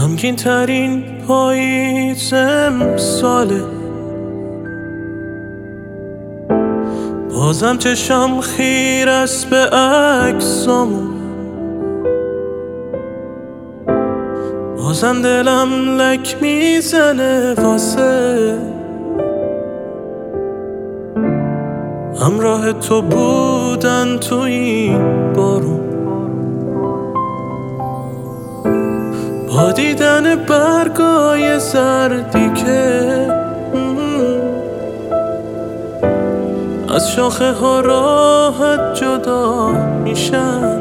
غمگین ترین پاییز امساله، بازم چشم خیر است به عکسامون، بازم دلم لک میزنه واسه همراه تو بودن تو این بارون. با دیدن برگای زردی که از شاخه ها راحت جدا میشن،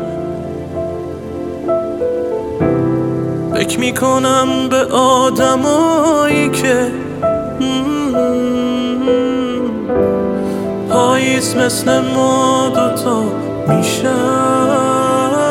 فکر میکنم به آدمایی که پاییز مثل ما دوتا میشن.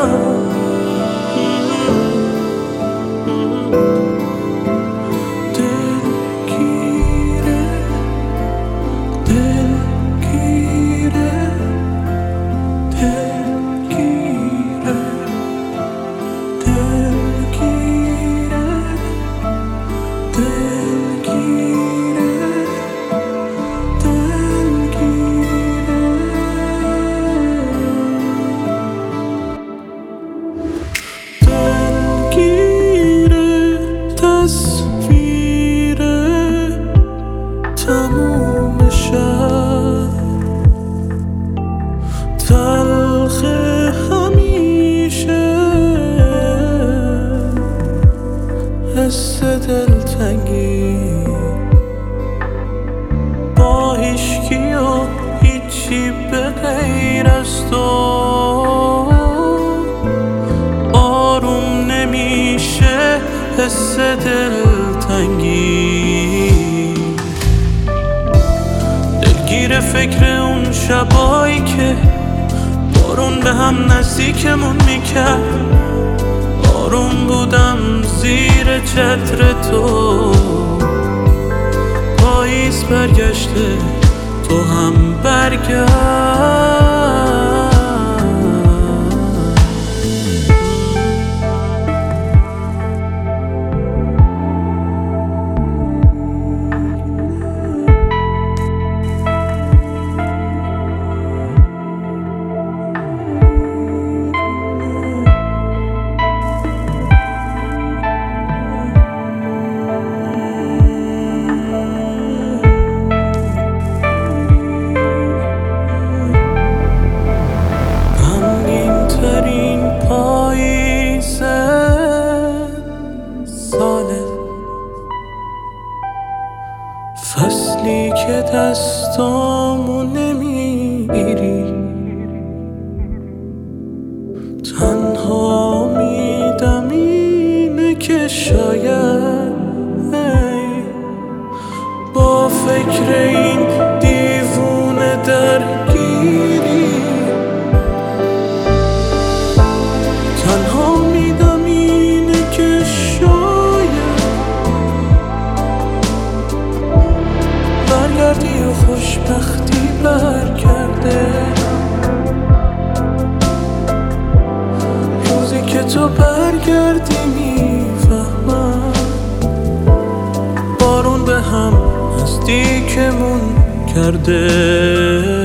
تموم شب تلخ همیشه، حس دلتنگی با هیچکی و هیچی به غیر از تو آروم نمیشه. حس دلتنگی دلگیر فکر اون شبایی که بارون به هم نزدیکمون میکرد، آروم بودم زیر چتر تو. پاییز برگشته تو هم برگشت. فصلی که دستامو نمیگیری، تنها امیدم اینه که شاید با فکر این دیوونه درگیری. تنها امیدم اینه که شاید برگردی و خوشبختی برگرده. روزی که تو برگردی میفهمم بارون به هم نزدیکمون کرده.